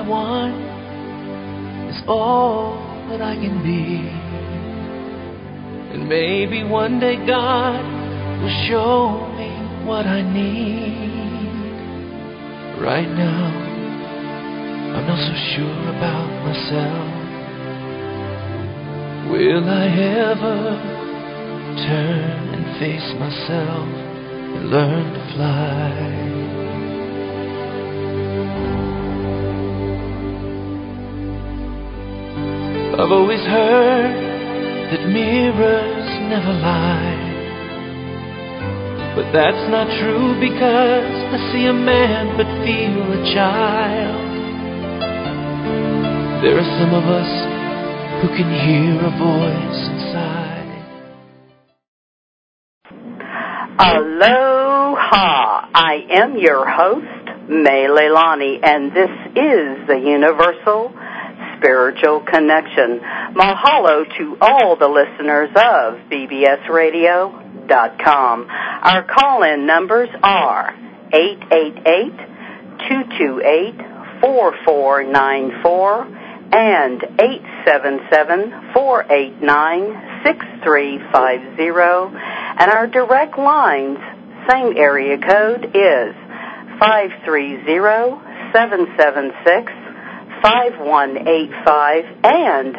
want is all that I can be. And maybe one day God will show me what I need. Right now, I'm not so sure about myself. Will I ever turn and face myself and learn to fly? I've always heard that mirrors never lie, but that's not true because I see a man but feel a child. There are some of us who can hear a voice inside. Aloha! I am your host, May Leilani, and this is the Universal Spiritual Connection. Mahalo to all the listeners of bbsradio.com. Our call-in numbers are 888-228-4494 and 877-489-6350. And our direct lines, same area code, is 530-776-5185 and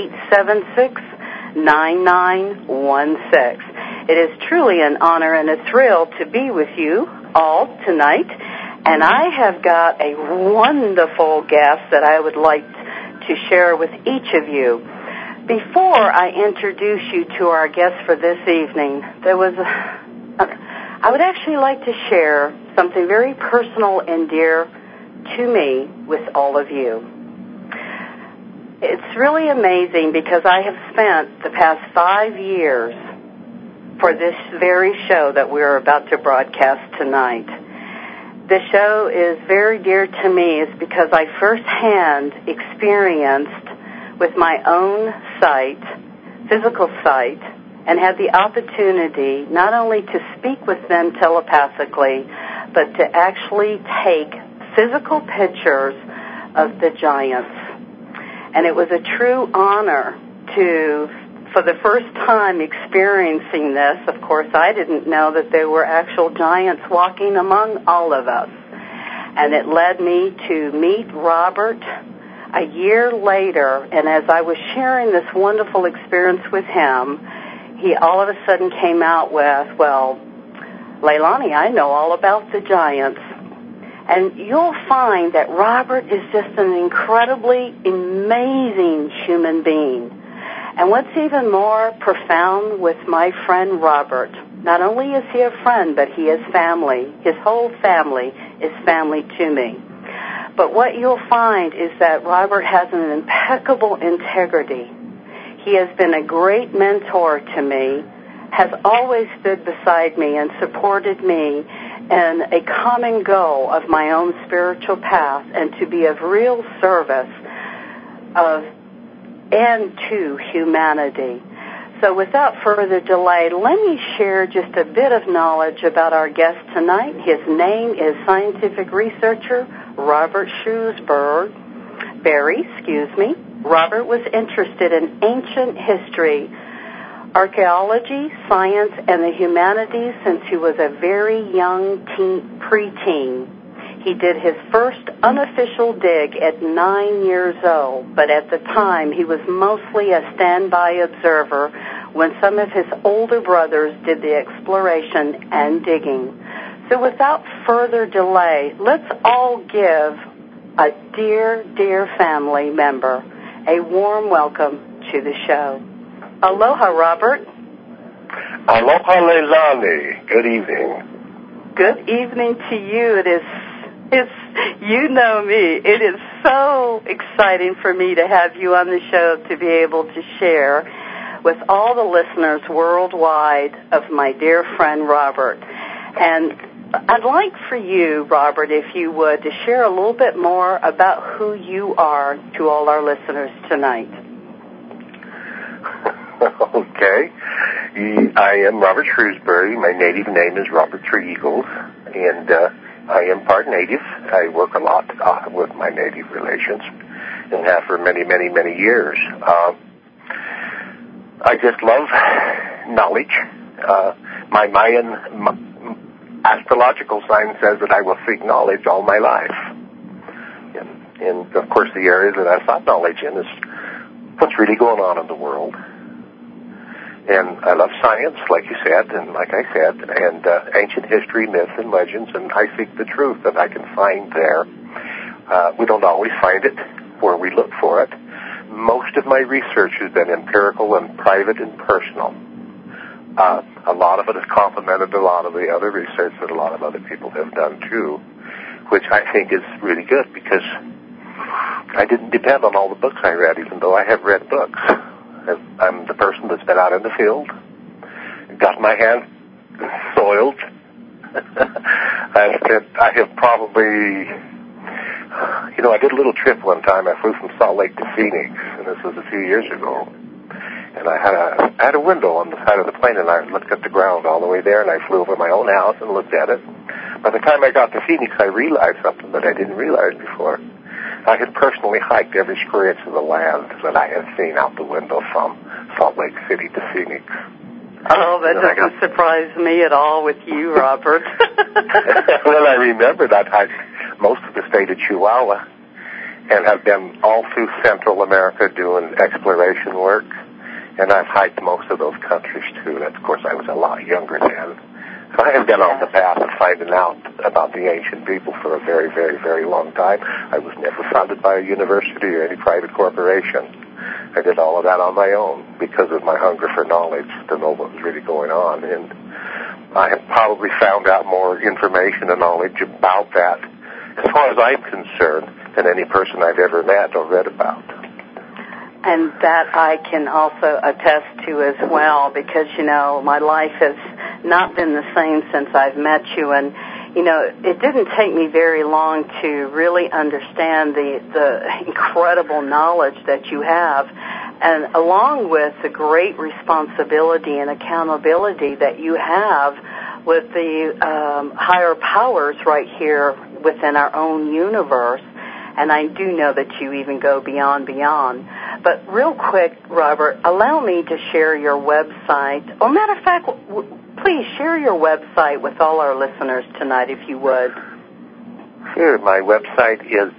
876-9916. It is truly an honor and a thrill to be with you all tonight, and I have got a wonderful guest that I would like to share with each of you. Before I introduce you to our guest for this evening, I would actually like to share something very personal and dear to me with all of you. It's really amazing because I have spent the past 5 years for this very show that we're about to broadcast tonight. The show is very dear to me is because I firsthand experienced with my own sight, physical sight, and had the opportunity not only to speak with them telepathically, but to actually take physical pictures of the giants. And it was a true honor to, for the first time experiencing this, of course I didn't know that there were actual giants walking among all of us. And it led me to meet Robert a year later, and as I was sharing this wonderful experience with him, he all of a sudden came out with, well, Leilani, I know all about the giants. And you'll find that Robert is just an incredibly amazing human being. And what's even more profound with my friend Robert, not only is he a friend, but he is family. His whole family is family to me. But what you'll find is that Robert has an impeccable integrity. He has been a great mentor to me, has always stood beside me and supported me in a common goal of my own spiritual path and to be of real service and to humanity. So without further delay, let me share just a bit of knowledge about our guest tonight. His name is scientific researcher Robert Shrewsbury. Robert was interested in ancient history, archaeology, science, and the humanities since he was a very young preteen. He did his first unofficial dig at 9 years old, but at the time he was mostly a standby observer when some of his older brothers did the exploration and digging. So without further delay, let's all give a dear, dear family member a warm welcome to the show. Aloha, Robert. Aloha, Leilani. Good evening. Good evening to you. You know me. It is so exciting for me to have you on the show to be able to share with all the listeners worldwide of my dear friend Robert. And I'd like for you, Robert, if you would, to share a little bit more about who you are to all our listeners tonight. Okay. I am Robert Shrewsbury. My native name is Robert Three Eagles, and I am part native. I work a lot with my native relations and have for many, many, many years. I just love knowledge. My Mayan astrological sign says that I will seek knowledge all my life. And of course, the area that I sought knowledge in is what's really going on in the world. And I love science, like you said, and like I said, and ancient history, myths, and legends, and I seek the truth that I can find there. We don't always find it where we look for it. Most of my research has been empirical and private and personal. A lot of it has complemented a lot of the other research that a lot of other people have done, too, which I think is really good because I didn't depend on all the books I read, even though I have read books. I'm the person that's been out in the field, got my hands soiled. I have probably, I did a little trip one time. I flew from Salt Lake to Phoenix, and this was a few years ago. And I had a window on the side of the plane, and I looked at the ground all the way there, and I flew over my own house and looked at it. By the time I got to Phoenix, I realized something that I didn't realize before. I had personally hiked every square inch of the land that I had seen out the window from Salt Lake City to Phoenix. Oh, that doesn't surprise me at all with you, Robert. Well, I remembered I'd hiked most of the state of Chihuahua and have been all through Central America doing exploration work, and I've hiked most of those countries, too. And, of course, I was a lot younger then. So I have been on the path of finding out about the ancient people for a very, very, very long time. I was never funded by a university or any private corporation. I did all of that on my own because of my hunger for knowledge to know what was really going on. And I have probably found out more information and knowledge about that, as far as I'm concerned, than any person I've ever met or read about. And that I can also attest to as well because, my life has not been the same since I've met you. And, it didn't take me very long to really understand the incredible knowledge that you have, and along with the great responsibility and accountability that you have with the higher powers right here within our own universe. And I do know that you even go beyond. But real quick, Robert, allow me to share your website. Or matter of fact, please share your website with all our listeners tonight, if you would. Sure. My website is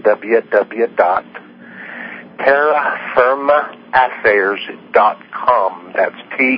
www.terrafirmaassayers.com. That's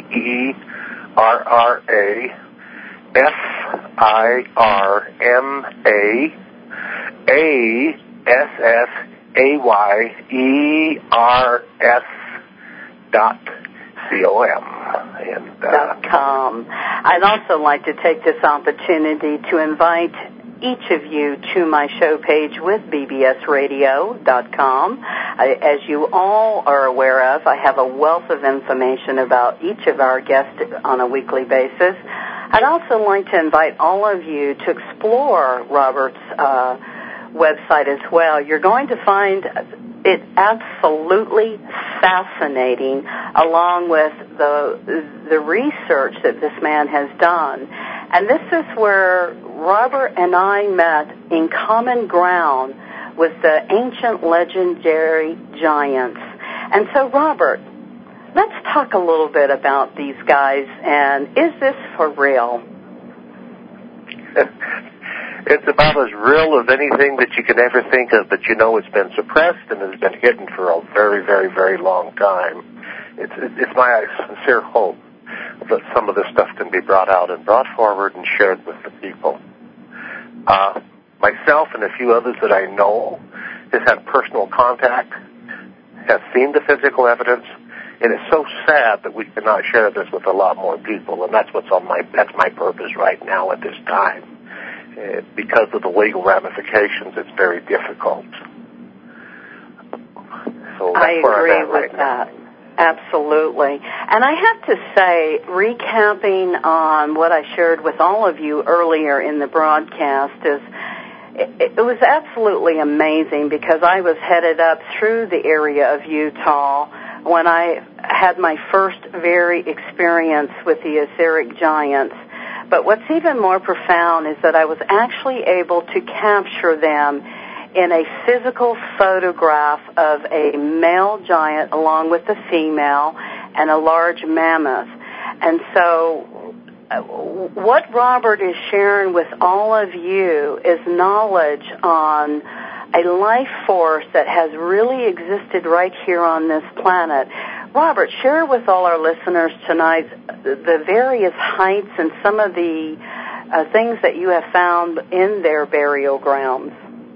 TerraFirmAssayers.com. I'd also like to take this opportunity to invite each of you to my show page with bbsradio.com. As you all are aware of, I have a wealth of information about each of our guests on a weekly basis. I'd also like to invite all of you to explore Robert's website as well. You're going to find it absolutely fascinating, along with the research that this man has done. And this is where Robert and I met in common ground with the ancient legendary giants. And so, Robert, let's talk a little bit about these guys, and is this for real? It's about as real as anything that you can ever think of, but it's been suppressed and has been hidden for a very, very, very long time. It's my sincere hope that some of this stuff can be brought out and brought forward and shared with the people. Myself and a few others that I know has had personal contact, have seen the physical evidence, and it's so sad that we cannot share this with a lot more people, and that's that's my purpose right now at this time. Because of the legal ramifications, it's very difficult. So that's I agree with that. Absolutely. And I have to say, recapping on what I shared with all of you earlier in the broadcast, it was absolutely amazing because I was headed up through the area of Utah when I had my first very experience with the etheric giants. But what's even more profound is that I was actually able to capture them in a physical photograph of a male giant along with a female and a large mammoth. And so what Robert is sharing with all of you is knowledge on a life force that has really existed right here on this planet. Robert, share with all our listeners tonight the various heights and some of the things that you have found in their burial grounds.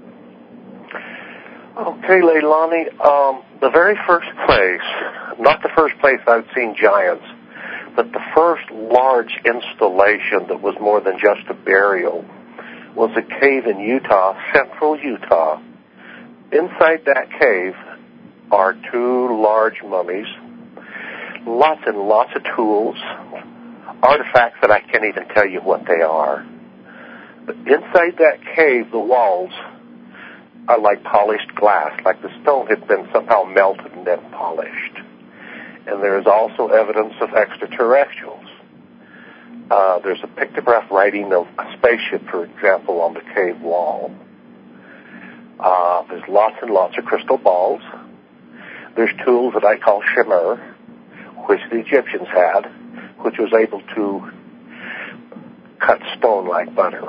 Okay, Leilani, the very first place, not the first place I've seen giants, but the first large installation that was more than just a burial was a cave in Utah, central Utah. Inside that cave are two large mummies, lots and lots of tools, artifacts that I can't even tell you what they are. But inside that cave, the walls are like polished glass, like the stone had been somehow melted and then polished. And there is also evidence of extraterrestrials. There's a pictograph writing of a spaceship, for example, on the cave wall. There's lots and lots of crystal balls. There's tools that I call shimmer, which the Egyptians had, which was able to cut stone like butter.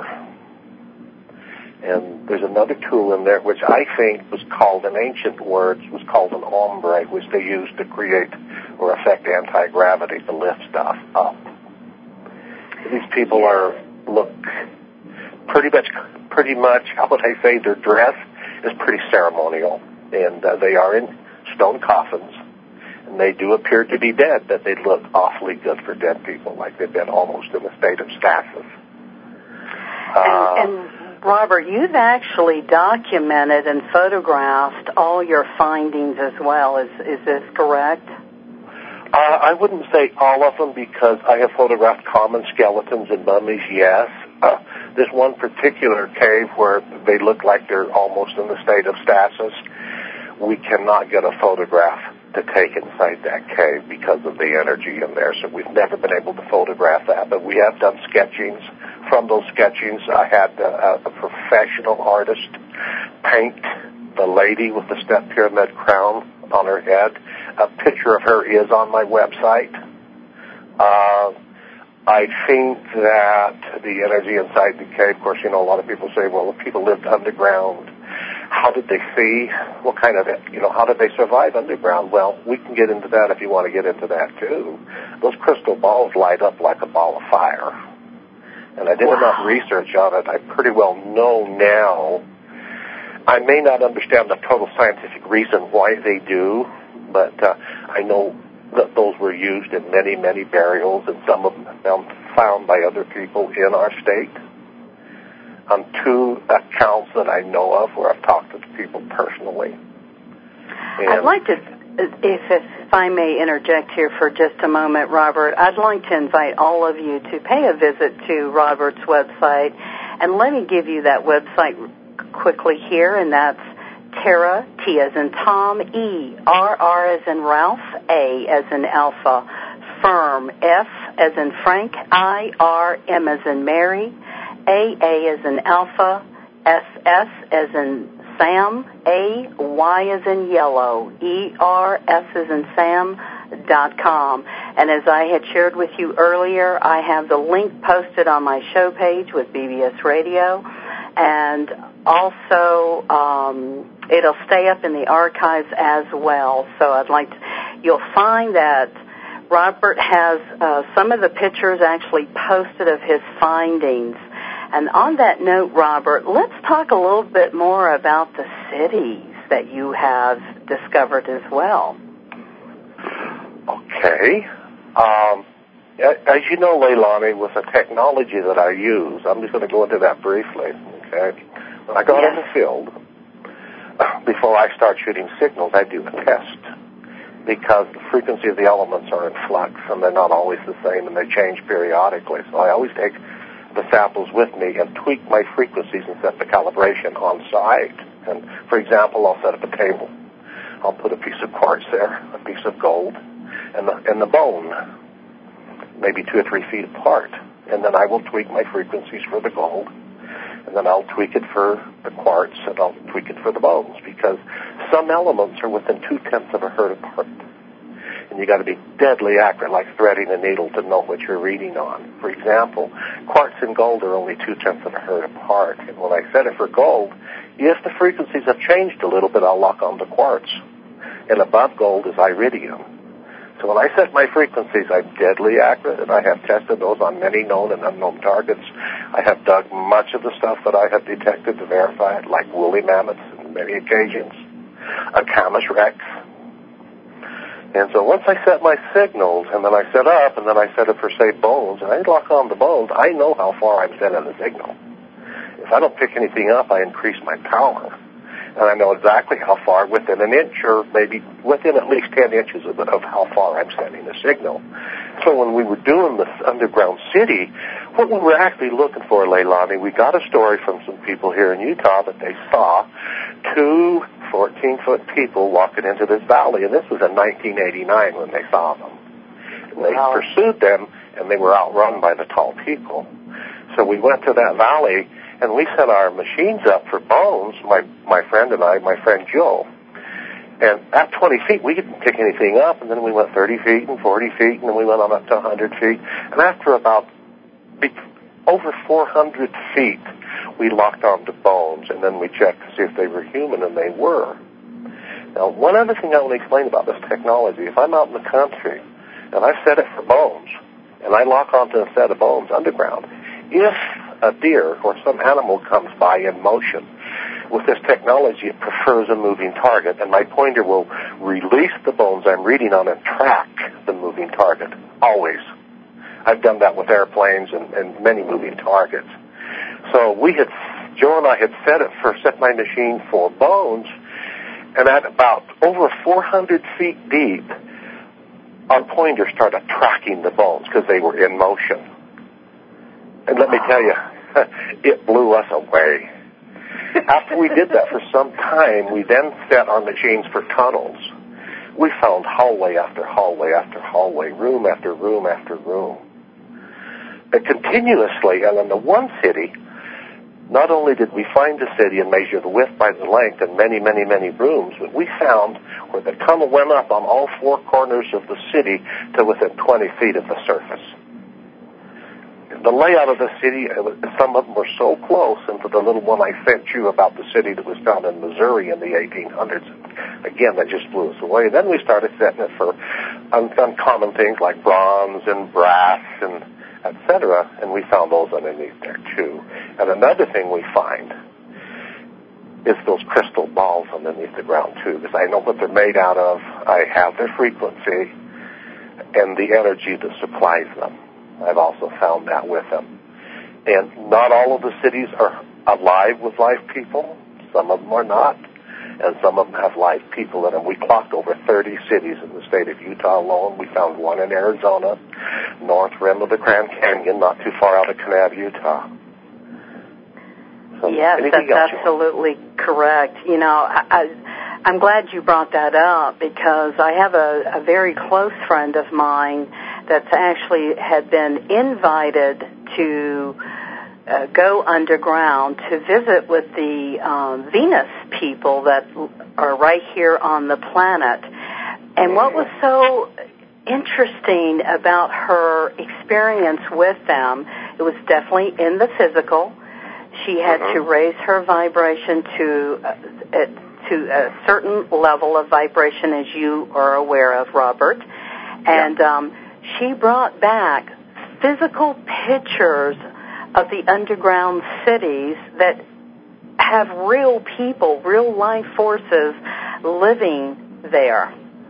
And there's another tool in there which I think was called, in ancient words, was called an ombre, which they used to create or affect anti-gravity to lift stuff up. These people look pretty much, how would I say, their dress is pretty ceremonial. And they are in stone coffins. And they do appear to be dead, but they look awfully good for dead people, like they've been almost in a state of stasis. And Robert, you've actually documented and photographed all your findings as well. Is this correct? I wouldn't say all of them because I have photographed common skeletons and mummies, yes. There's one particular cave where they look like they're almost in the state of stasis. We cannot get a photograph to take inside that cave because of the energy in there, so we've never been able to photograph that. But we have done sketchings. From those sketchings, I had a professional artist paint the lady with the step pyramid crown on her head. A picture of her is on my website. I think that the energy inside the cave, of course, a lot of people say, well, if people lived underground, how did they see? What kind of, how did they survive underground? Well, we can get into that if you want to get into that, too. Those crystal balls light up like a ball of fire. And I did enough research on it. I pretty well know now. I may not understand the total scientific reason why they do, but I know that those were used in many, many burials, and some of them found by other people in our state. On two accounts that I know of where I've talked to the people personally. And I'd like to, if I may interject here for just a moment, Robert, I'd like to invite all of you to pay a visit to Robert's website, and let me give you that website quickly here, and that's Terra, T as in Tom, E, R as in Ralph, A as in Alpha, Firm, F as in Frank, I, R, M as in Mary, A as in Alpha, S as in Sam, A, Y as in Yellow, ER, S as in Sam.com. And as I had shared with you earlier, I have the link posted on my show page with BBS Radio, and also it'll stay up in the archives as well. So you'll find that Robert has some of the pictures actually posted of his findings. And on that note, Robert, let's talk a little bit more about the cities that you have discovered as well. Okay. As you know, Leilani, with the technology that I use, I'm just going to go into that briefly, okay? When I go out in the field, before I start shooting signals, I do a test because the frequency of the elements are in flux, and they're not always the same, and they change periodically. So I always take the samples with me and tweak my frequencies and set the calibration on site. And, for example, I'll set up a table. I'll put a piece of quartz there, a piece of gold, and the bone, maybe 2 or 3 feet apart. and then I will tweak my frequencies for the gold, and then I'll tweak it for the quartz, and I'll tweak it for the bones, because some elements are within 0.2 of a hertz apart. And you got to be deadly accurate, like threading a needle, to know what you're reading on. For example, quartz and gold are only 0.2 of a hertz apart. And when I set it for gold, if the frequencies have changed a little bit, I'll lock on to quartz. And above gold is iridium. So when I set my frequencies, I'm deadly accurate, and I have tested those on many known and unknown targets. I have dug much of the stuff that I have detected to verify it, like woolly mammoths on many occasions, a camas rex. And so once I set my signals, and then I set up, and then I set it for, say, bones, and I lock on the bones, I know how far I'm sending the signal. If I don't pick anything up, I increase my power. And I know exactly how far, within an inch, or maybe within at least 10 inches of how far I'm sending the signal. So when we were doing this underground city, what we were actually looking for, Leilani, we got a story from some people here in Utah that they saw 2 14-foot people walking into this valley, and this was in 1989 when they saw them. And they pursued them, and they were outrun by the tall people. So we went to that valley, and we set our machines up for bones, my friend and I, my friend Joe. And at 20 feet, we didn't pick anything up, and then we went 30 feet and 40 feet, and then we went on up to 100 feet. And after about over 400 feet, we locked onto bones, and then we checked to see if they were human, and they were. Now, one other thing I want to explain about this technology, if I'm out in the country, and I've set it for bones, and I lock onto a set of bones underground, if a deer or some animal comes by in motion, with this technology, it prefers a moving target, and my pointer will release the bones I'm reading on and track the moving target, always. I've done that with airplanes and many moving targets. So Joe and I had set my machine for bones, and at about over 400 feet deep, our pointer started tracking the bones because they were in motion. And let me tell you, it blew us away. After we did that for some time, we then set our machines for tunnels. We found hallway after hallway after hallway, room after room after room. And continuously, and in the one city, not only did we find the city and measure the width by the length and many, many, many rooms, but we found where the tunnel went up on all 4 corners of the city to within 20 feet of the surface. The layout of the city, some of them were so close, and for the little one I sent you about the city that was found in Missouri in the 1800s, again, that just blew us away. Then we started setting it for uncommon things like bronze and brass and etc., and we found those underneath there too. And another thing we find is those crystal balls underneath the ground too, because I know what they're made out of. I have their frequency and the energy that supplies them. I've also found that with them. And not all of the cities are alive with live people. Some of them are not. And some of them have live people in them. We clocked over 30 cities in the state of Utah alone. We found one in Arizona, north rim of the Grand Canyon, not too far out of Kanab, Utah. So yes, that's absolutely correct. You know, I'm glad you brought that up, because I have a very close friend of mine that's actually had been invited to go underground to visit with the Venus people that are right here on the planet. And what was so interesting about her experience with them, it was definitely in the physical. She had to raise her vibration to a certain level of vibration, as you are aware of, Robert. And she brought back physical pictures of the underground cities that have real people, real life forces living there.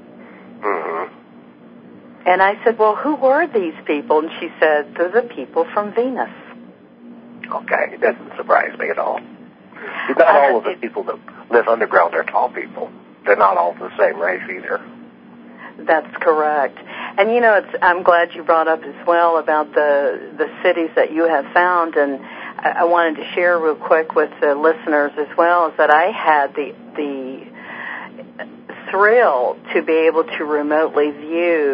And I said, well, who were these people? And she said, they're the people from Venus. Okay, it doesn't surprise me at all. Not all of the people that live underground are tall people. They're not all the same race either. That's correct. And, you know, I'm glad you brought up as well about the cities that you have found. And I wanted to share real quick with the listeners as well, is that I had the thrill to be able to remotely view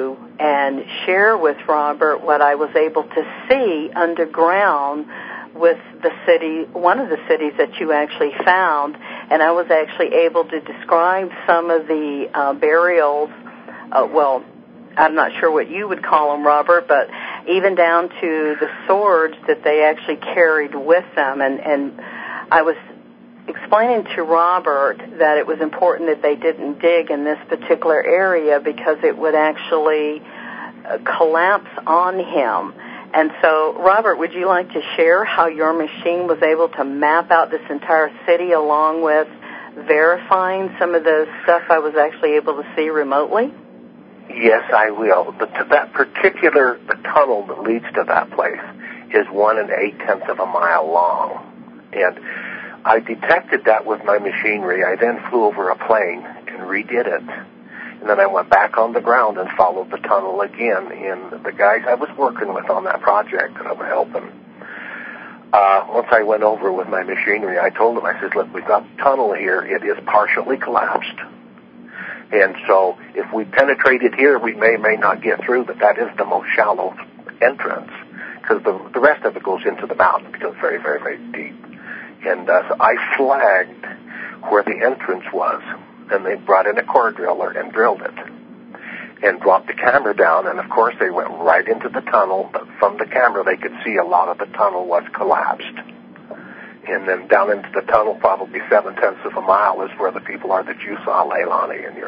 and share with Robert what I was able to see underground with the city, one of the cities that you actually found, and I was actually able to describe some of the burials, well, I'm not sure what you would call them, Robert, but even down to the swords that they actually carried with them. And I was explaining to Robert that it was important that they didn't dig in this particular area because it would actually collapse on him. And so, Robert, would you like to share how your machine was able to map out this entire city along with verifying some of the stuff I was actually able to see remotely? Yes, I will. That particular tunnel that leads to that place is 1 8/10 of a mile long. And I detected that with my machinery. I then flew over a plane and redid it. And then I went back on the ground and followed the tunnel again. And the guys I was working with on that project that I was helping, once I went over with my machinery, I told them, I said, look, we've got the tunnel here. It is partially collapsed. And so if we penetrate it here, we may not get through, but that is the most shallow entrance because the rest of it goes into the mountain because it's very, very, very deep. And so I flagged where the entrance was, and they brought in a core driller and drilled it and dropped the camera down, and of course they went right into the tunnel, but from the camera they could see a lot of the tunnel was collapsed. And then down into the tunnel, probably 7/10 of a mile, is where the people are that you saw, Leilani, in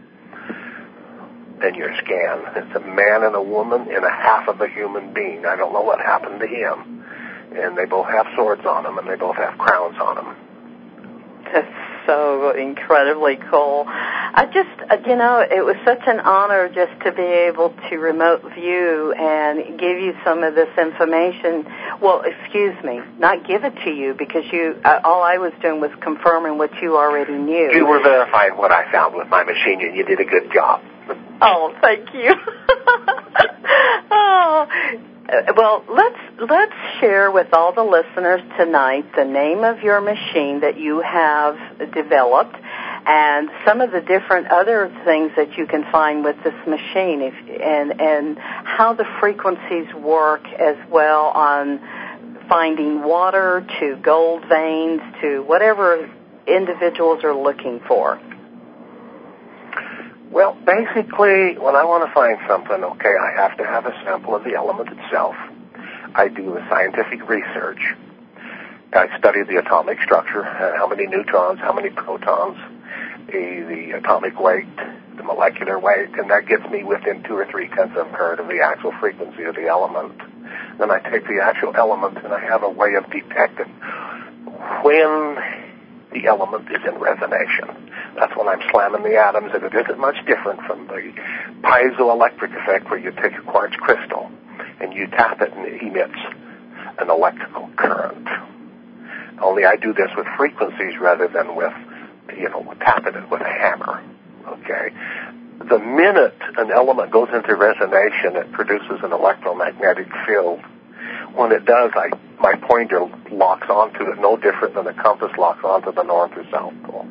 your scan. It's a man and a woman and a half of a human being. I don't know what happened to him. And they both have swords on them, and they both have crowns on them. That's so incredibly cool. I just, it was such an honor just to be able to remote view and give you some of this information. Well, excuse me, not give it to you because all I was doing was confirming what you already knew. You were verifying what I found with my machine, and you did a good job. Oh, thank you. Oh. Well, let's share with all the listeners tonight the name of your machine that you have developed and some of the different other things that you can find with this machine and how the frequencies work as well on finding water to gold veins to whatever individuals are looking for. Well, basically, when I want to find something, okay, I have to have a sample of the element itself. I do a scientific research. I study the atomic structure, how many neutrons, how many protons, the atomic weight, the molecular weight, and that gets me within 2 or 3/10 of a hertz of the actual frequency of the element. Then I take the actual element, and I have a way of detecting when the element is in resonation. That's when I'm slamming the atoms, and it isn't much different from the piezoelectric effect where you take a quartz crystal and you tap it and it emits an electrical current. Only I do this with frequencies rather than with tapping it with a hammer. Okay? The minute an element goes into resonation, it produces an electromagnetic field. When it does, my pointer locks onto it, no different than a compass locks onto the north or south pole.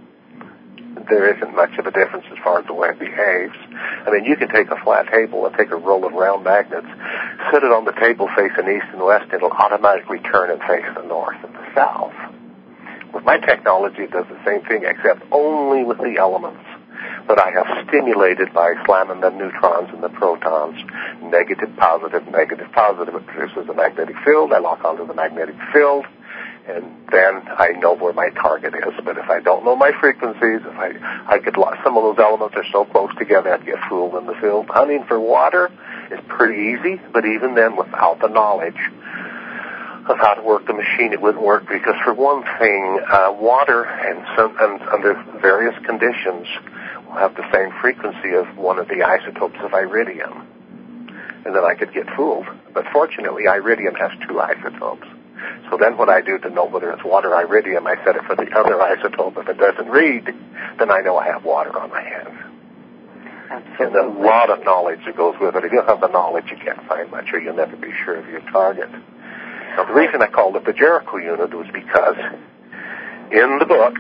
There isn't much of a difference as far as the way it behaves. I mean, you can take a flat table and take a roll of round magnets, sit it on the table facing east and west, and it'll automatically turn and face the north and the south. With my technology, it does the same thing, except only with the elements that I have stimulated by slamming the neutrons and the protons, negative, positive, negative, positive. It produces a magnetic field. I lock onto the magnetic field, and then I know where my target is. But if I don't know my frequencies, if I get some of those elements are so close together, I'd get fooled in the field. Hunting for water is pretty easy, but even then, without the knowledge of how to work the machine, it wouldn't work because, for one thing, water and under various conditions will have the same frequency of one of the isotopes of iridium, and then I could get fooled. But fortunately, iridium has 2 isotopes. So then what I do to know whether it's water or iridium, I set it for the other isotope. If it doesn't read, then I know I have water on my hands. Absolutely. And a lot of knowledge that goes with it. If you don't have the knowledge, you can't find much, or you'll never be sure of your target. Now, the reason I called it the Jericho unit was because in the book,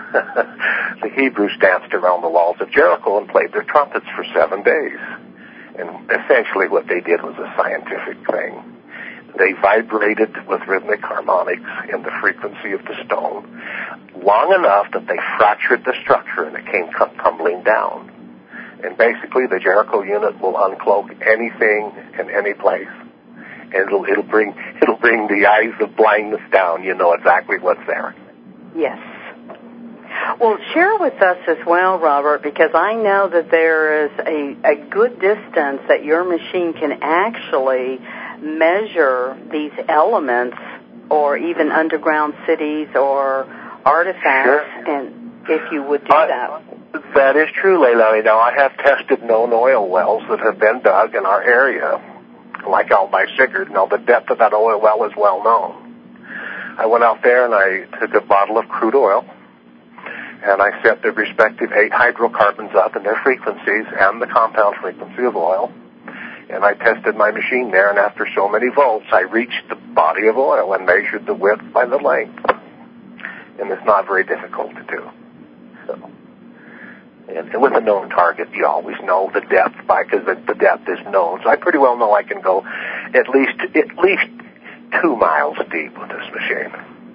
the Hebrews danced around the walls of Jericho and played their trumpets for 7 days. And essentially what they did was a scientific thing. They vibrated with rhythmic harmonics in the frequency of the stone long enough that they fractured the structure and it came tumbling down. And basically the Jericho unit will uncloak anything in any place. And it'll bring the eyes of blindness down. You know exactly what's there. Yes. Well, share with us as well, Robert, because I know that there is a good distance that your machine can actually measure these elements or even underground cities or artifacts. Sure. And if you would do that. That is true, Leilani. Now, I have tested known oil wells that have been dug in our area, like out by Sigurd. Now, the depth of that oil well is well known. I went out there and I took a bottle of crude oil, and I set the respective 8 hydrocarbons up and their frequencies and the compound frequency of oil, and I tested my machine there, and after so many volts, I reached the body of oil and measured the width by the length. And it's not very difficult to do. So, and with a known target, you always know the depth because the depth is known. So I pretty well know I can go at least 2 miles deep with this machine.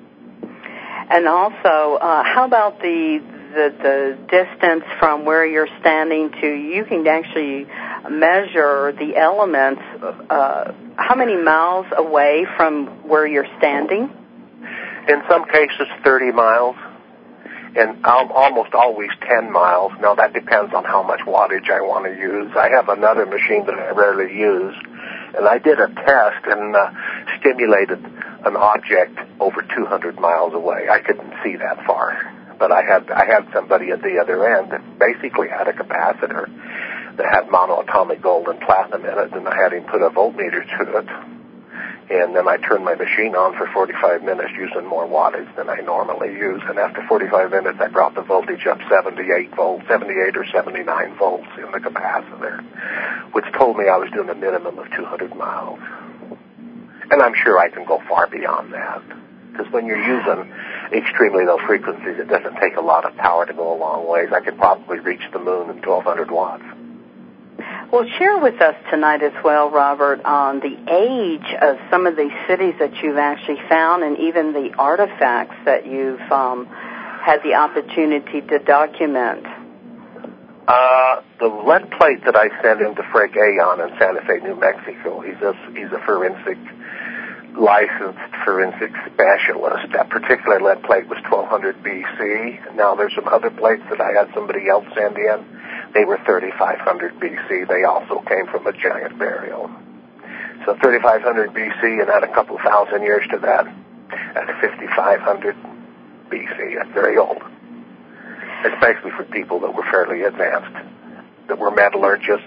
And also, how about the distance from where you're standing to? You can actually measure the elements. How many miles away from where you're standing? In some cases, 30 miles. And almost always 10 miles. Now, that depends on how much wattage I want to use. I have another machine that I rarely use, and I did a test and stimulated an object over 200 miles away. I couldn't see that far, but I had somebody at the other end that basically had a capacitor that had monoatomic gold and platinum in it, and I had him put a voltmeter to it. And then I turned my machine on for 45 minutes using more wattage than I normally use. And after 45 minutes, I brought the voltage up 78 or 79 volts in the capacitor, which told me I was doing a minimum of 200 miles. And I'm sure I can go far beyond that. Because when you're using extremely low frequencies, it doesn't take a lot of power to go a long ways. I could probably reach the moon in 1,200 watts. Well, share with us tonight as well, Robert, on the age of some of these cities that you've actually found and even the artifacts that you've had the opportunity to document. The lead plate that I sent into Frank Aon in Santa Fe, New Mexico, he's a licensed forensic specialist. That particular lead plate was 1200 BC. Now there's some other plates that I had somebody else send in. They were 3500 BC. They also came from a giant burial. So 3500 BC and add a couple thousand years to that at 5500 BC. That's very old, especially for people that were fairly advanced, that were metallurgists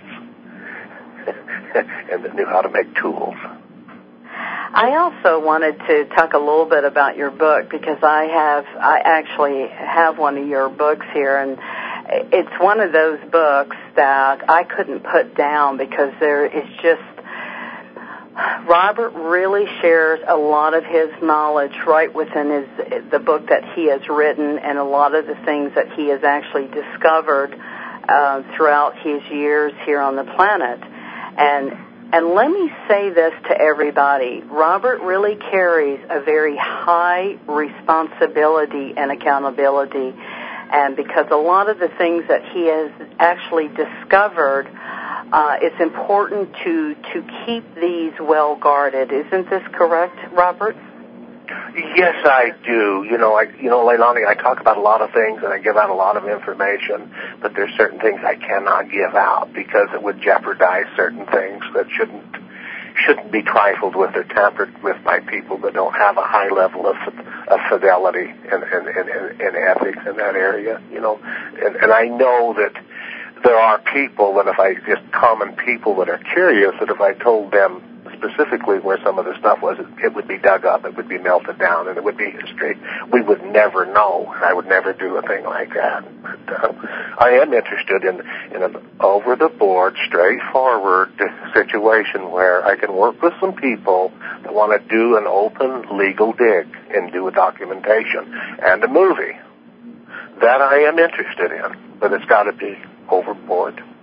and that knew how to make tools. I also wanted to talk a little bit about your book because I actually have one of your books here, and it's one of those books that I couldn't put down because there is just, Robert really shares a lot of his knowledge right within the book that he has written and a lot of the things that he has actually discovered throughout his years here on the planet. And let me say this to everybody. Robert really carries a very high responsibility and accountability, and because a lot of the things that he has actually discovered, it's important to keep these well guarded. Isn't this correct, Robert? Yes, I do. Leilani, I talk about a lot of things and I give out a lot of information, but there's certain things I cannot give out because it would jeopardize certain things that shouldn't be trifled with or tampered with by people that don't have a high level of fidelity and ethics in that area. And I know that there are people that common people that are curious, that if I told them specifically where some of the stuff was, it would be dug up, it would be melted down, and it would be history. We would never know, and I would never do a thing like that. But I am interested in an over-the-board, straightforward situation where I can work with some people that want to do an open, legal dig and do a documentation and a movie. That I am interested in, but it's got to be overboard.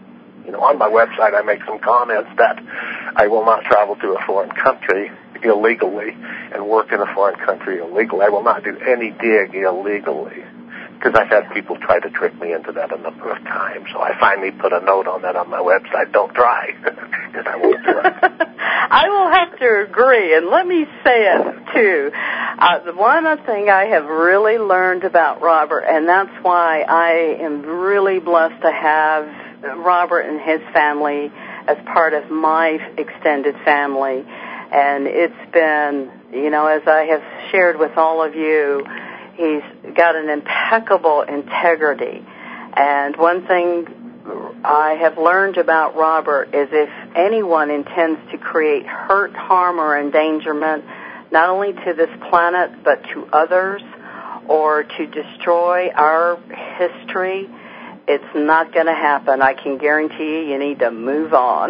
On my website I make some comments that I will not travel to a foreign country illegally and work in a foreign country illegally. I will not do any dig illegally, because I've had people try to trick me into that a number of times. So I finally put a note on that on my website, don't try, because I won't do it. I will have to agree, and let me say it, too. The one thing I have really learned about Robert, and that's why I am really blessed to have Robert and his family as part of my extended family. And it's been, as I have shared with all of you, he's got an impeccable integrity. And one thing I have learned about Robert is if anyone intends to create hurt, harm, or endangerment, not only to this planet but to others, or to destroy our history, it's not going to happen. I can guarantee you need to move on.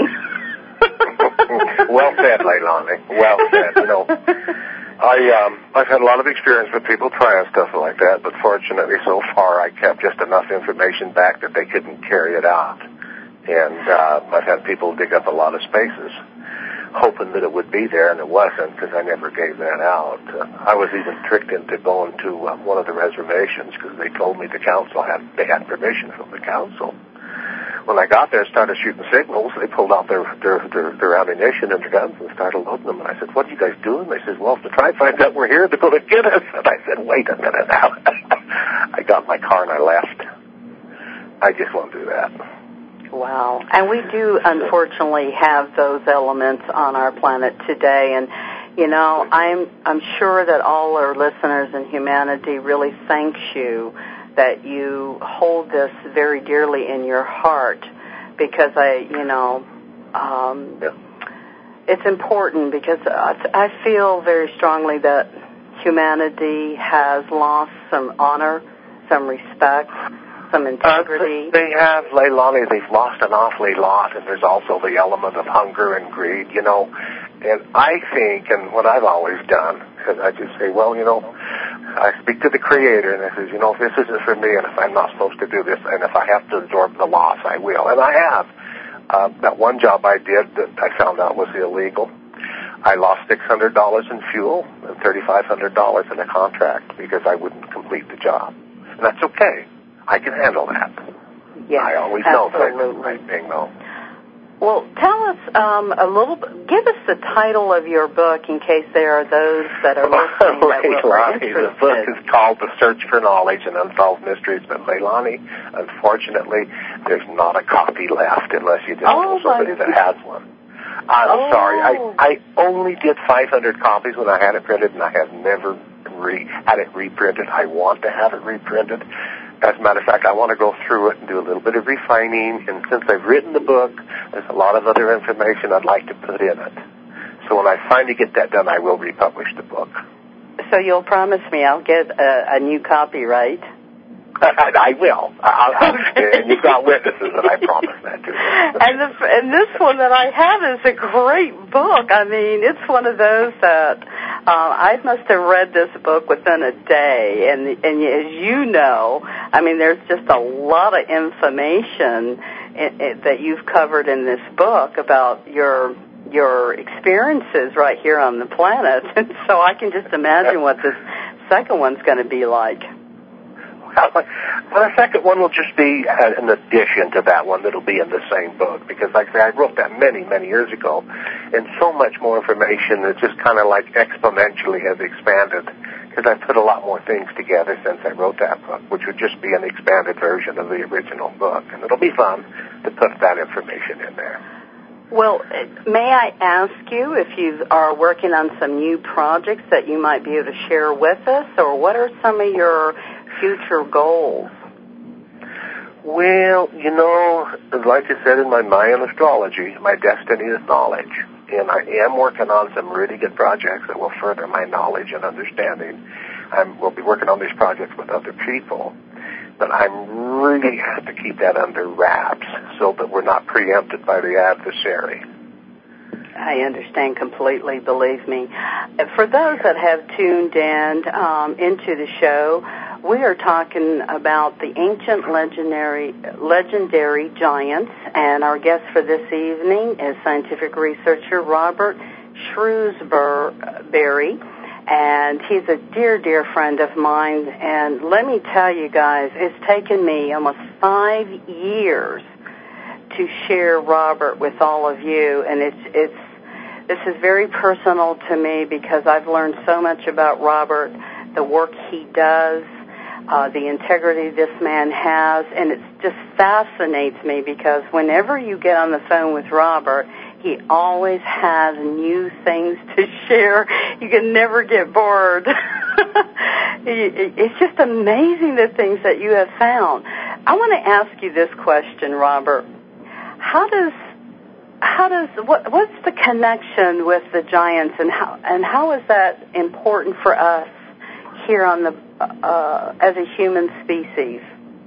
Well said, Leilani. Well said. I've had a lot of experience with people trying stuff like that, but fortunately so far I kept just enough information back that they couldn't carry it out. And I've had people dig up a lot of spaces, hoping that it would be there, and it wasn't, because I never gave that out. I was even tricked into going to one of the reservations because they told me the council had permission from the council. When I got there and started shooting signals, they pulled out their ammunition and their guns and started loading them. And I said, "What are you guys doing?" They said, "Well, if the tribe finds out we're here, they're going to get us." And I said, "Wait a minute now." I got in my car and I left. I just won't do that. Wow. And we do, unfortunately, have those elements on our planet today. And, I'm sure that all our listeners and humanity really thanks you that you hold this very dearly in your heart, because it's important, because I feel very strongly that humanity has lost some honor, some respect, some integrity. They have, Leilani, they've lost an awfully lot, and there's also the element of hunger and greed, And I think, and what I've always done, because I just say, I speak to the Creator, and I says, if this isn't for me, and if I'm not supposed to do this, and if I have to absorb the loss, I will. And I have. That one job I did that I found out was illegal, I lost $600 in fuel and $3,500 in a contract because I wouldn't complete the job. And that's okay. I can handle that. Yes, I always know if I'm doing the right thing, though. Well, tell us give us the title of your book in case there are those that are listening that were interested. The book is called The Search for Knowledge and Unsolved Mysteries, but Leilani, unfortunately, there's not a copy left unless you just know somebody that has one. I'm sorry. I only did 500 copies when I had it printed, and I have never had it reprinted. I want to have it reprinted. As a matter of fact, I want to go through it and do a little bit of refining, and since I've written the book, there's a lot of other information I'd like to put in it. So when I finally get that done, I will republish the book. So you'll promise me I'll get a new copy, right? I will. And you've got witnesses, and I promise that too. And this one that I have is a great book. I mean, it's one of those that I must have read this book within a day. And as you know, I mean, there's just a lot of information that you've covered in this book about your experiences right here on the planet. And so I can just imagine what this second one's going to be like. Well, the second one will just be an addition to that one that'll be in the same book, because like I said, I wrote that many, many years ago, and so much more information that just kind of like exponentially has expanded, because I put a lot more things together since I wrote that book, which would just be an expanded version of the original book, and it'll be fun to put that information in there. Well, may I ask you if you are working on some new projects that you might be able to share with us, or what are some of your future goals? Well, like I said in my Mayan astrology, my destiny is knowledge. And I am working on some really good projects that will further my knowledge and understanding. We'll be working on these projects with other people. But I really have to keep that under wraps so that we're not preempted by the adversary. I understand completely, believe me. For those that have tuned in into the show, We are talking about the ancient legendary giants, and our guest for this evening is scientific researcher Robert Shrewsbury, and he's a dear, dear friend of mine. And let me tell you guys, it's taken me almost 5 years to share Robert with all of you, and this is very personal to me because I've learned so much about Robert, the work he does, the integrity this man has, and it just fascinates me because whenever you get on the phone with Robert, he always has new things to share. You can never get bored. It's just amazing the things that you have found. I want to ask you this question, Robert. What's the connection with the giants, and how is that important for us here on the as a human species?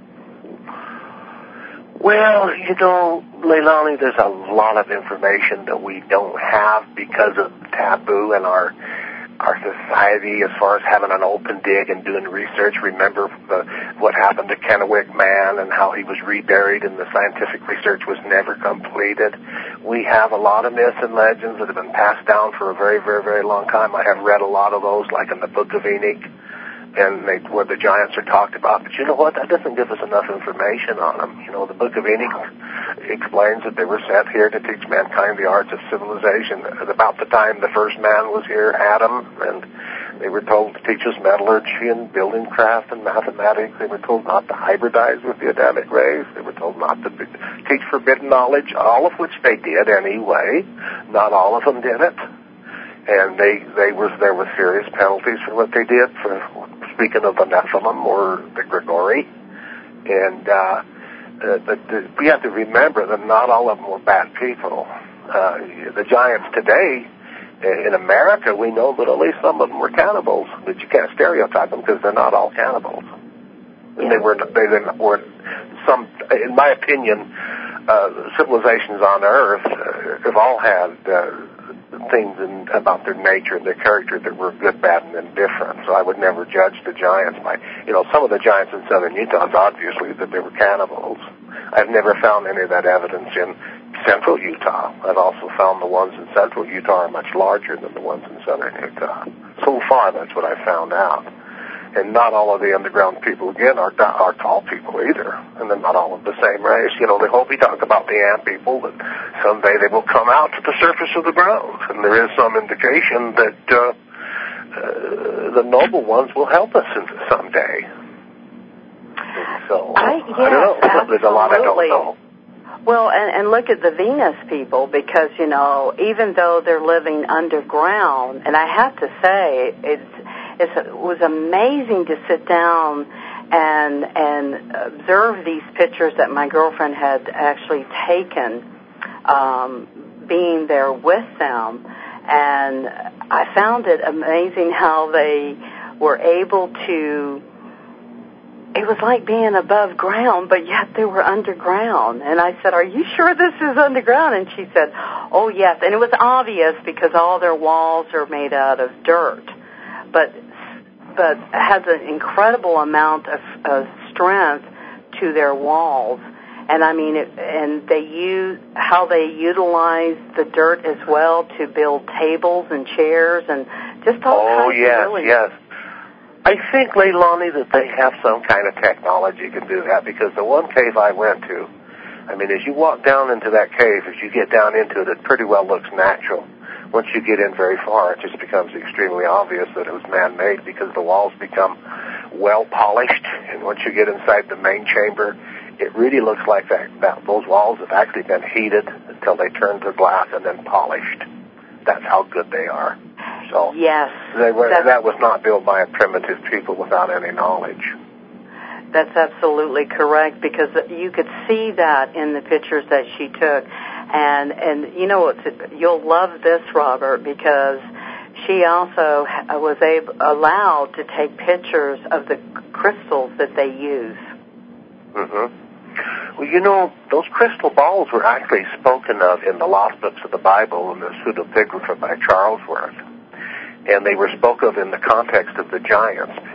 Well, Leilani, there's a lot of information that we don't have because of taboo in our society as far as having an open dig and doing research. Remember what happened to Kennewick Man and how he was reburied and the scientific research was never completed. We have a lot of myths and legends that have been passed down for a very, very, very long time. I have read a lot of those, like in the Book of Enoch, and where the giants are talked about. But you know what? That doesn't give us enough information on them. The Book of Enoch explains that they were sent here to teach mankind the arts of civilization. At about the time the first man was here, Adam, and they were told to teach us metallurgy and building craft and mathematics. They were told not to hybridize with the Adamic race. They were told not to teach forbidden knowledge, all of which they did anyway. Not all of them did it. And there were serious penalties for what they did, for speaking of the Nephilim or the Grigori. And we have to remember that not all of them were bad people. The giants today, in America, we know that at least some of them were cannibals, but you can't stereotype them because they're not all cannibals. And they were some, in my opinion, civilizations on Earth have all had things about their nature and their character that were good, bad, and indifferent. So I would never judge the giants by, some of the giants in southern Utah, obviously, that they were cannibals. I've never found any of that evidence in central Utah. I've also found the ones in central Utah are much larger than the ones in southern Utah. So far, that's what I've found out. And not all of the underground people, again, are tall people either. And they're not all of the same race. They hope we talk about the ant people, that someday they will come out to the surface of the ground. And there is some indication that the noble ones will help us someday. And so, I don't know. Absolutely. There's a lot I don't know. Well, and look at the Venus people, because, even though they're living underground, and I have to say, it was amazing to sit down and observe these pictures that my girlfriend had actually taken, being there with them. And I found it amazing how they were able to, it was like being above ground, but yet they were underground. And I said, "Are you sure this is underground?" And she said, "Oh, yes." And it was obvious because all their walls are made out of dirt, but has an incredible amount of strength to their walls. And I mean, they utilize the dirt as well to build tables and chairs and just all kinds of really. Yes. I think, Leilani, that they have some kind of technology to do that, because the one cave I went to, I mean, as you walk down into that cave, as you get down into it, it pretty well looks natural. Once you get in very far, it just becomes extremely obvious that it was man-made, because the walls become well polished, and once you get inside the main chamber, it really looks like those walls have actually been heated until they turn to glass and then polished. That's how good they are. So yes, that was not built by a primitive people without any knowledge. That's absolutely correct, because you could see that in the pictures that she took. And you'll love this, Robert, because she also was allowed to take pictures of the crystals that they use. Mm-hmm. Well, those crystal balls were actually spoken of in the Lost Books of the Bible in the Pseudepigrapha by Charles Worth. And they were spoken of in the context of the giants.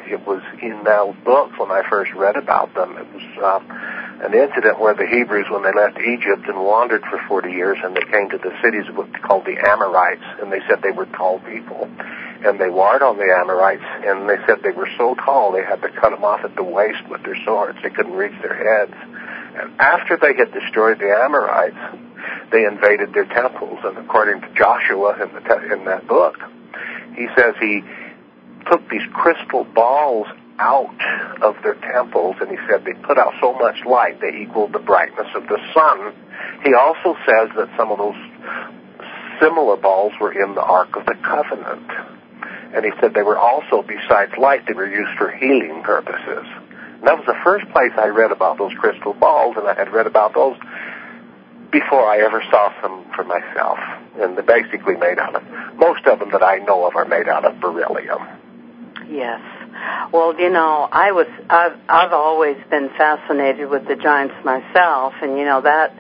it was in those books when I first read about them. It was an incident where the Hebrews, when they left Egypt and wandered for 40 years, and they came to the cities called the Amorites, and they said they were tall people. And they warred on the Amorites, and they said they were so tall they had to cut them off at the waist with their swords. They couldn't reach their heads. And after they had destroyed the Amorites, they invaded their temples. And according to Joshua in that book, he says he took these crystal balls out of their temples, and he said they put out so much light they equaled the brightness of the sun. He also says that some of those similar balls were in the Ark of the Covenant. And he said they were also, besides light, they were used for healing purposes. And that was the first place I read about those crystal balls, and I had read about those before I ever saw some for myself. And they're basically made out of, most of them that I know of are made out of beryllium. Yes. Well, you know, I've always been fascinated with the giants myself, and you know that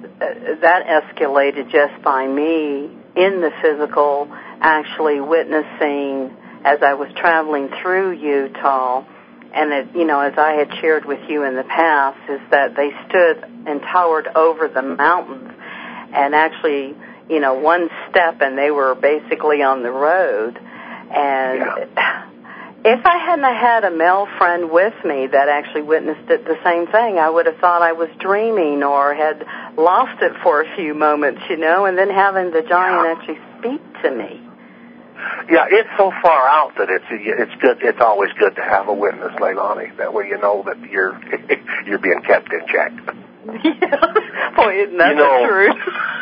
escalated just by me in the physical, actually witnessing as I was traveling through Utah, and it, you know, as I had shared with you in the past, is that they stood and towered over the mountains, and actually, you know, one step and they were basically on the road, and if I hadn't had a male friend with me that actually witnessed it the same thing, I would have thought I was dreaming or had lost it for a few moments, you know, and then having the giant actually speak to me. Yeah, it's so far out that it's good. It's always good to have a witness, Leilani. That way you know that you're being kept in check. Yeah. Boy, isn't that the truth?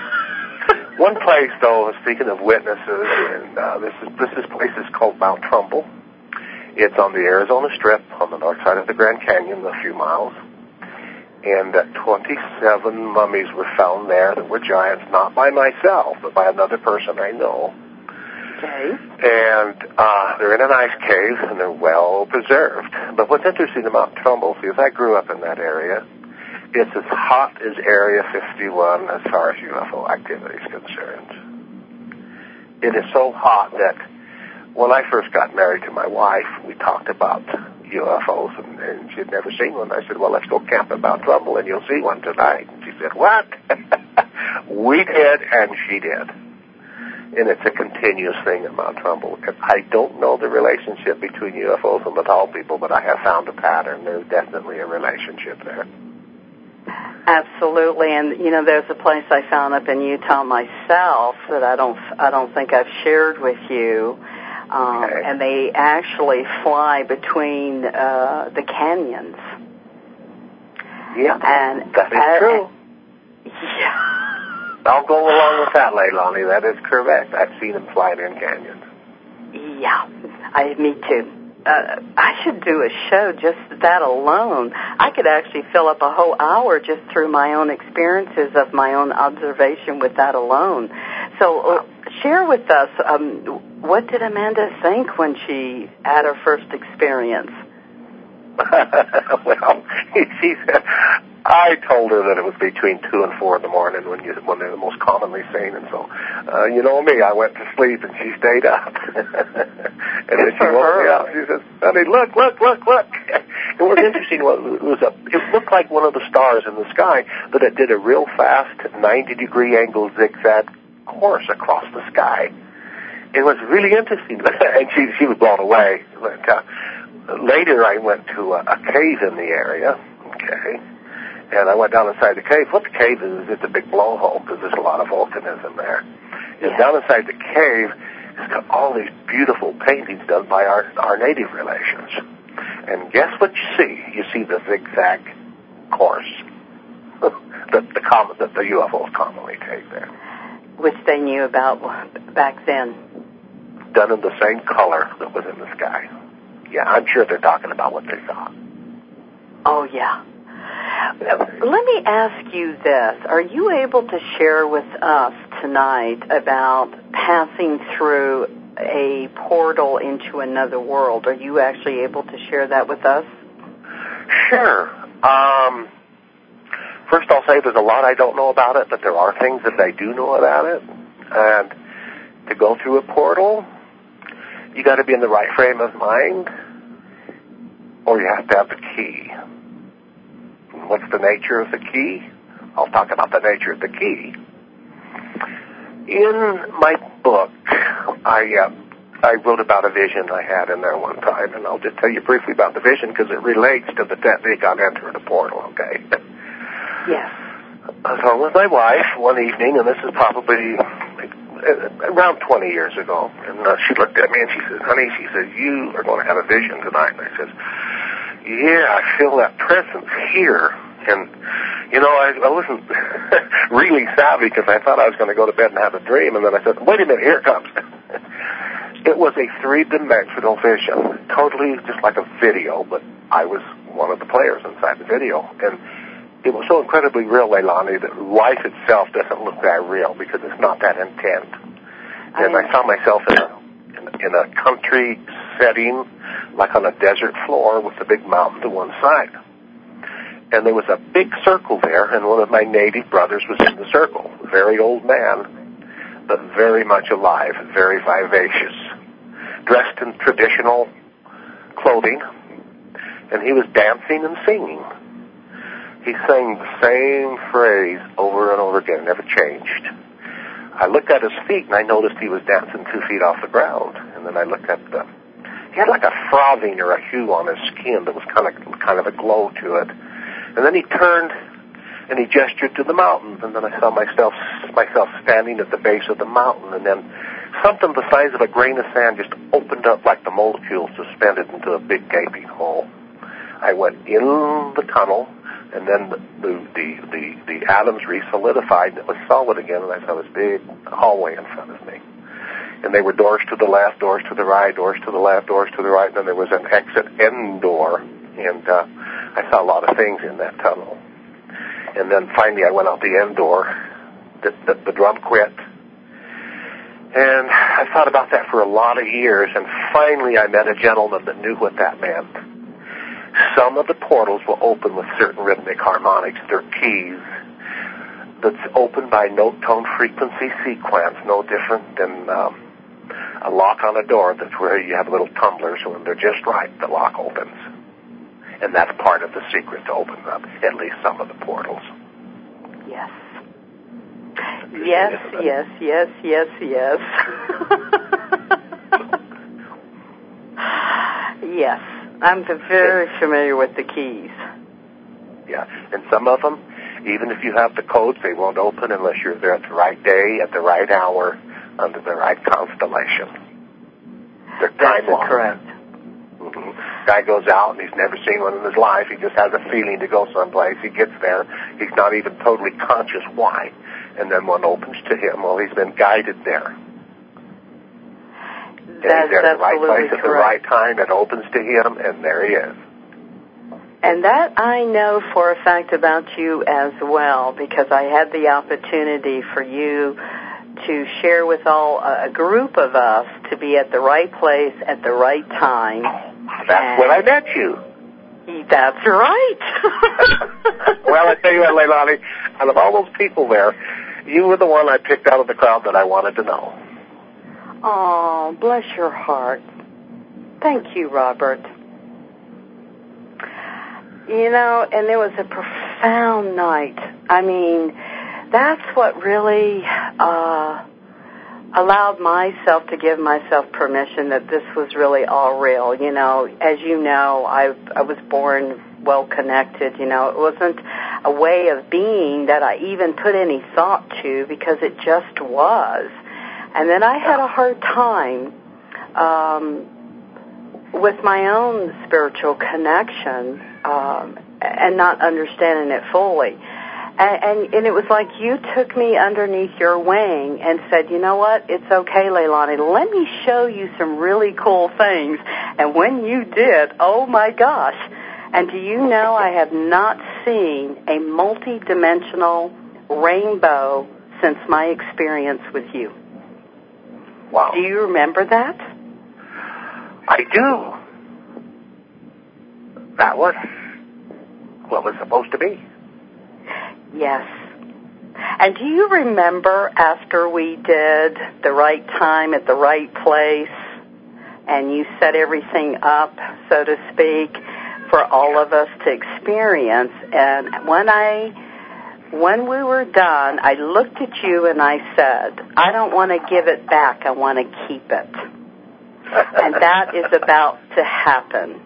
One place, though, speaking of witnesses, and this place is called Mount Trumbull. It's on the Arizona Strip on the north side of the Grand Canyon, a few miles. And 27 mummies were found there that were giants, not by myself, but by another person I know. Okay. And they're in an ice cave, and they're well preserved. But what's interesting about Trumbull, see, as I grew up in that area, it's as hot as Area 51 as far as UFO activity is concerned. It is so hot that when I first got married to my wife, we talked about UFOs, and she had never seen one. I said, well, let's go camp at Mount Trumbull, and you'll see one tonight. And she said, what? We did, and she did. And it's a continuous thing at Mount Trumbull. And I don't know the relationship between UFOs and the tall people, but I have found a pattern. There's definitely a relationship there. Absolutely, and you know, there's a place I found up in Utah myself that I don't think I've shared with you. Okay. And they actually fly between the canyons. Yeah, and that is true. Yeah. I'll go along with that, Leilani. That is correct. I've seen them flying in canyons. Yeah, me too. I should do a show just that alone. I could actually fill up a whole hour just through my own experiences of my own observation with that alone. So share with us, what did Amanda think when she had her first experience? Well, she said, I told her that it was between 2 and 4 in the morning when they're the most commonly seen, and so, you know me, I went to sleep and she stayed up. And then she woke me up. She says, honey, look. It was interesting. It looked like one of the stars in the sky, but it did a real fast 90-degree angle zigzag course across the sky. It was really interesting, and she was blown away. But, later, I went to a cave in the area, okay, and I went down inside the cave. What the cave is, it's a big blowhole because there's a lot of volcanism there. And down inside the cave, it's got all these beautiful paintings done by our native relations. And guess what you see? You see the zigzag course that the UFOs commonly take there. Which they knew about back then. Done in the same color that was in the sky. Yeah, I'm sure they're talking about what they saw. Oh, yeah. Let me ask you this. Are you able to share with us tonight about passing through a portal into another world? Are you actually able to share that with us? Sure. First I'll say there's a lot I don't know about it, but there are things that I do know about it. And to go through a portal, you got to be in the right frame of mind. or you have to have the key. What's the nature of the key? I'll talk about the nature of the key. In my book, I wrote about a vision I had in there one time, and I'll just tell you briefly about the vision because it relates to the technique on entering a portal, okay? Yes. I was home with my wife one evening, and this is probably around 20 years ago, and she looked at me and she says, honey, she says, you are going to have a vision tonight. And I says, yeah, I feel that presence here. And, you know, I wasn't really savvy because I thought I was going to go to bed and have a dream, and then I said, wait a minute, here it comes. It was a three-dimensional vision, totally just like a video, but I was one of the players inside the video. And it was so incredibly real, Leilani, that life itself doesn't look that real because it's not that intent. And I saw myself in a country setting, like on a desert floor with a big mountain to one side. And there was a big circle there, and one of my native brothers was in the circle. A very old man, but very much alive, very vivacious, dressed in traditional clothing, and he was dancing and singing. He sang the same phrase over and over again, never changed. I looked at his feet, and I noticed he was dancing 2 feet off the ground. And then I looked at he had like a frothing or a hue on his skin that was kind of a glow to it. And then he turned and he gestured to the mountain, and then I saw myself standing at the base of the mountain, and then something the size of a grain of sand just opened up like the molecules suspended into a big gaping hole. I went in the tunnel, and then the atoms re-solidified, and it was solid again, and I saw this big hallway in front of me. And there were doors to the left, doors to the right, doors to the left, doors to the right, and then there was an exit end door, and I saw a lot of things in that tunnel. And then finally I went out the end door, the drum quit, and I thought about that for a lot of years, and finally I met a gentleman that knew what that meant. Some of the portals will open with certain rhythmic harmonics. They're keys that's opened by note, tone, frequency sequence, no different than a lock on a door that's where you have little tumblers. When they're just right, the lock opens. And that's part of the secret to open up at least some of the portals. Yes. Yes, yes, yes, yes, yes. Yes. I'm very familiar with the keys. Yeah, and some of them, even if you have the codes, they won't open unless you're there at the right day, at the right hour, under the right constellation. They're time-locked. Correct. Mm-hmm. Guy goes out and he's never seen one in his life. He just has a feeling to go someplace. He gets there. He's not even totally conscious why. And then one opens to him. Well, he's been guided there. That's he's at the right place correct. at the right time. It opens to him, and there he is. And that I know for a fact about you as well, because I had the opportunity for you to share with a group of us to be at the right place at the right time. That's when I met you. That's right. Well, I tell you what, Leilani, out of all those people there, you were the one I picked out of the crowd that I wanted to know. Oh, bless your heart. Thank you, Robert. You know, and it was a profound night. I mean, that's what really allowed myself to give myself permission that this was really all real. You know, as you know, I was born well-connected. You know, it wasn't a way of being that I even put any thought to because it just was. And then I had a hard time with my own spiritual connection and not understanding it fully. And it was like you took me underneath your wing and said, you know what, it's okay, Leilani, let me show you some really cool things. And when you did, oh my gosh. And do you know I have not seen a multi-dimensional rainbow since my experience with you. Wow. Do you remember that? I do. That was what was supposed to be. Yes. And do you remember after we did the right time at the right place and you set everything up, so to speak, for all of us to experience. And when we were done, I looked at you and I said, I don't want to give it back, I want to keep it. And that is about to happen.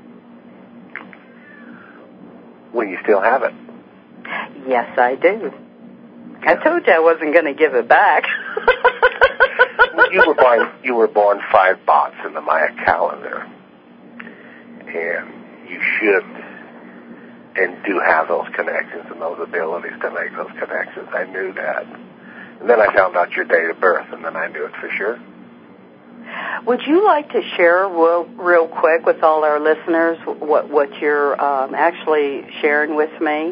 Well, you still have it. Yes, I do. I told you I wasn't going to give it back. You were born 5 bots in the Maya calendar, and you should and do have those connections and those abilities to make those connections. I knew that. And then I found out your date of birth, and then I knew it for sure. Would you like to share real quick with all our listeners what you're actually sharing with me?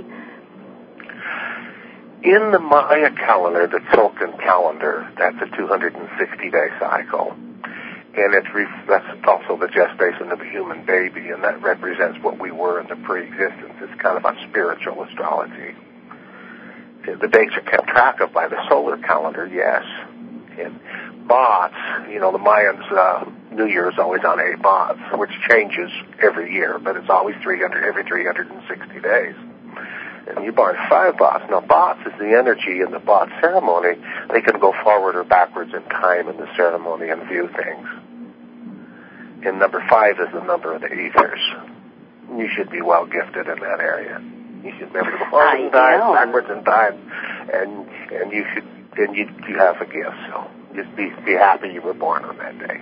In the Maya calendar, the Tzolk'in calendar, that's a 260-day cycle. And that's also the gestation of a human baby, and that represents what we were in the pre-existence. It's kind of a spiritual astrology. The dates are kept track of by the solar calendar, yes. And bots, the Mayans' New Year is always on 8 bots, which changes every year, but it's always every 360 days. And you're born 5 bots. Now, bots is the energy in the bot ceremony. They can go forward or backwards in time in the ceremony and view things. And number 5 is the number of the ethers. You should be well gifted in that area. You should be able to go forward in time, backwards in time, and you have a gift. So just be happy you were born on that day.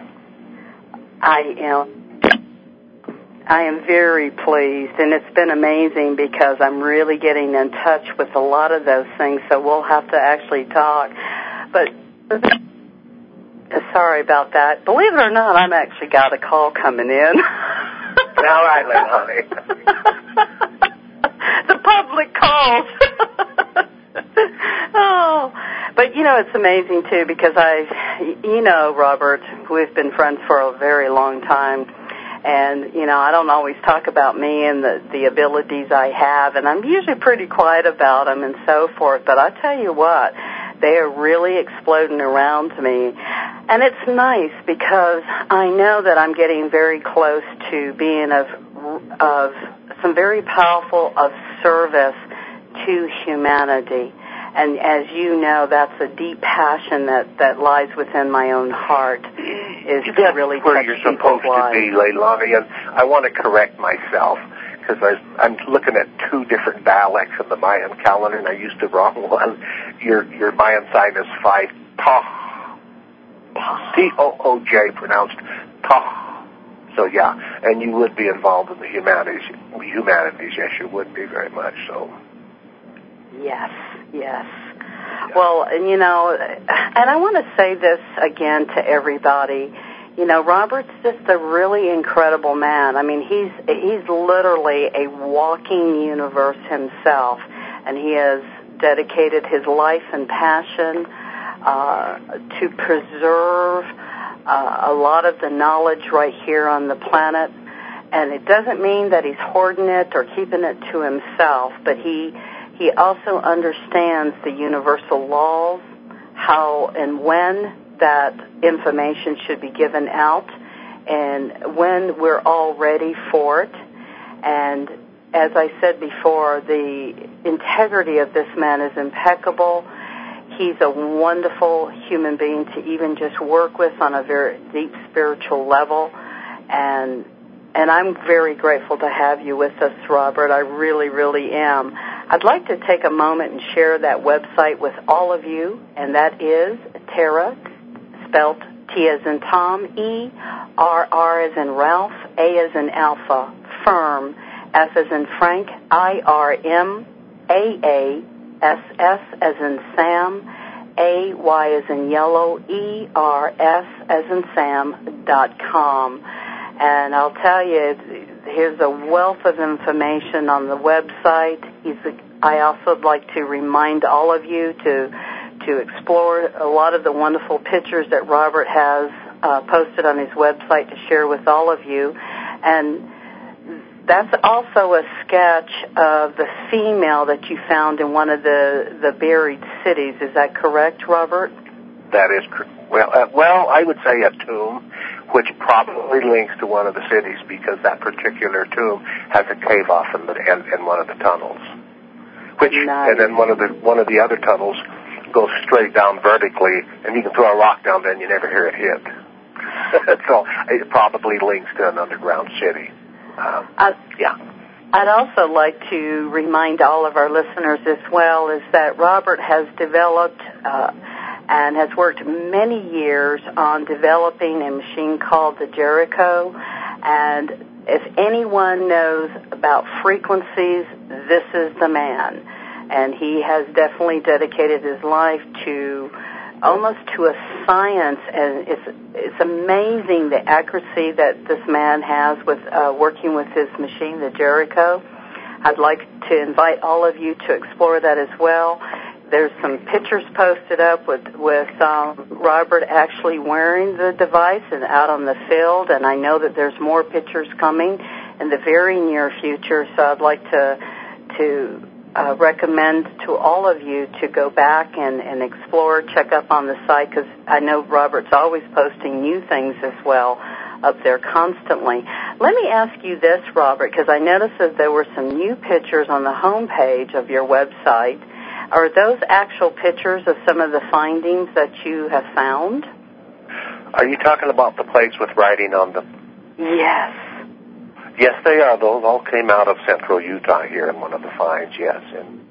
I am very pleased, and it's been amazing because I'm really getting in touch with a lot of those things, so we'll have to actually talk. But sorry about that. Believe it or not, I've actually got a call coming in. All right, Lynn, honey. The public calls. Oh, but it's amazing too because Robert, we've been friends for a very long time. And, I don't always talk about me and the abilities I have, and I'm usually pretty quiet about them and so forth. But I tell you what, they are really exploding around me. And it's nice because I know that I'm getting very close to being of some very powerful of service to humanity. And as you know, that's a deep passion that lies within my own heart, is to really touch people's lives. That's where you're supposed to be, Leilani. And I want to correct myself, because I'm looking at 2 different dialects of the Mayan calendar, and I used the wrong one. Your Mayan sign is 5 Ta. T-O-O-J, pronounced Ta. So, yeah, and you would be involved in the humanities. Yes, you would be very much so. Yes. Well, and I want to say this again to everybody. Robert's just a really incredible man. I mean, he's literally a walking universe himself, and he has dedicated his life and passion to preserve a lot of the knowledge right here on the planet. And it doesn't mean that he's hoarding it or keeping it to himself, but he also understands the universal laws, how and when that information should be given out, and when we're all ready for it. And as I said before, the integrity of this man is impeccable. He's a wonderful human being to even just work with on a very deep spiritual level. And I'm very grateful to have you with us, Robert. I really, really am. I'd like to take a moment and share that website with all of you, and that is Terra, spelled T as in Tom, E-R-R as in Ralph, A as in Alpha, Firm, F as in Frank, I-R-M, A-A-S-S as in Sam, A-Y as in Yellow, E-R-S as in Sam.com. And I'll tell you, here's a wealth of information on the website. I also would like to remind all of you to explore a lot of the wonderful pictures that Robert has posted on his website to share with all of you. And that's also a sketch of the female that you found in one of the buried cities. Is that correct, Robert? That is correct. Well, I would say a tomb. which probably links to one of the cities because that particular tomb has a cave off in one of the tunnels. And then one of the other tunnels goes straight down vertically, and you can throw a rock down there and you never hear it hit. So it probably links to an underground city. I'd also like to remind all of our listeners as well is that Robert has developed and has worked many years on developing a machine called the Jericho. And if anyone knows about frequencies, this is the man. And he has definitely dedicated his life to almost to a science, and it's amazing the accuracy that this man has with working with his machine, the Jericho. I'd like to invite all of you to explore that as well. There's some pictures posted up with Robert actually wearing the device and out on the field, and I know that there's more pictures coming in the very near future, so I'd like to recommend to all of you to go back and explore, check up on the site, because I know Robert's always posting new things as well up there constantly. Let me ask you this, Robert, because I noticed that there were some new pictures on the home page of your website. Are those actual pictures of some of the findings that you have found? Are you talking about the plates with writing on them? Yes. Yes, they are. Those all came out of central Utah here in one of the finds, yes. And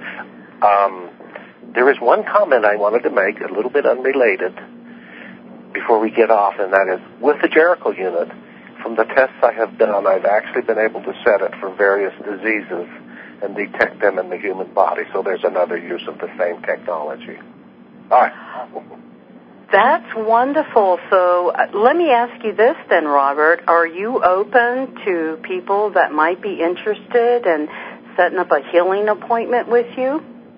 there is one comment I wanted to make, a little bit unrelated, before we get off, and that is, with the Jericho unit, from the tests I have done, I've actually been able to set it for various diseases and detect them in the human body. So there's another use of the same technology. All right. That's wonderful. So let me ask you this then, Robert. Are you open to people that might be interested in setting up a healing appointment with you?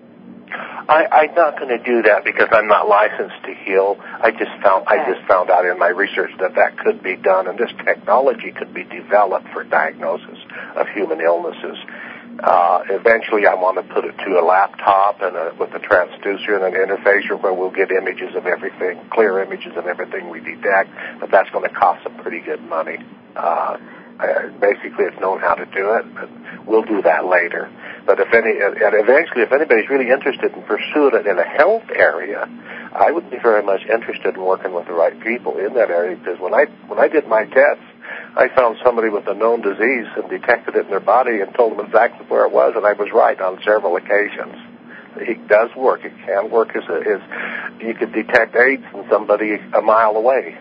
I'm not going to do that because I'm not licensed to heal. I just found out in my research that could be done, and this technology could be developed for diagnosis of human illnesses. Eventually, I want to put it to a laptop and with a transducer and an interfacer where we'll get images of everything, clear images of everything we detect, but that's going to cost some pretty good money. Basically, it's known how to do it, but we'll do that later. But eventually, if anybody's really interested in pursuing it in a health area, I would be very much interested in working with the right people in that area, because when I did my tests, I found somebody with a known disease and detected it in their body and told them exactly where it was, and I was right on several occasions. It does work. It can work as you could detect AIDS in somebody a mile away.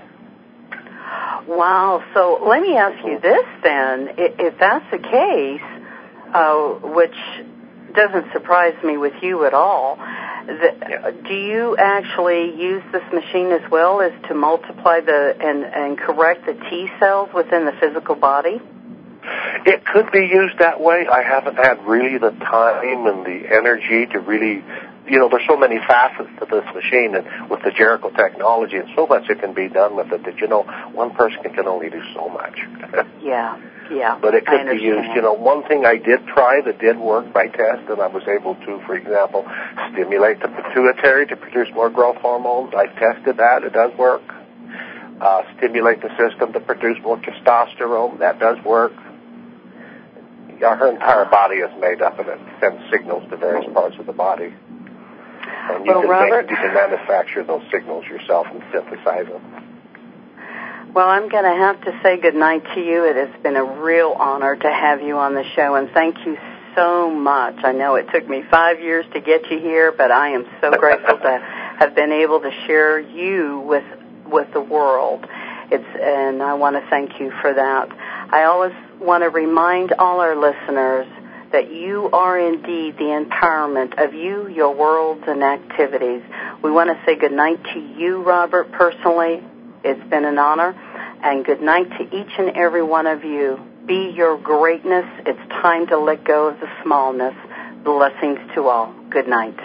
Wow. So let me ask you this then. If that's the case, which doesn't surprise me with you at all, do you actually use this machine as well as to multiply and correct the T cells within the physical body? It could be used that way. I haven't had really the time and the energy to really, there's so many facets to this machine, and with the Jericho technology, and so much that can be done with it that, one person can only do so much. Yeah. But it could be used. One thing I did try that did work by test, and I was able to, for example, stimulate the pituitary to produce more growth hormones. I've tested that. It does work. Stimulate the system to produce more testosterone. That does work. Her entire body is made up, and it sends signals to various parts of the body. And you can manufacture those signals yourself and synthesize them. Well, I'm going to have to say goodnight to you. It has been a real honor to have you on the show, and thank you so much. I know it took me 5 years to get you here, but I am so grateful to have been able to share you with the world. And I want to thank you for that. I always want to remind all our listeners that you are indeed the empowerment of you, your worlds, and activities. We want to say goodnight to you, Robert, personally. It's been an honor. And good night to each and every one of you. Be your greatness. It's time to let go of the smallness. Blessings to all. Good night.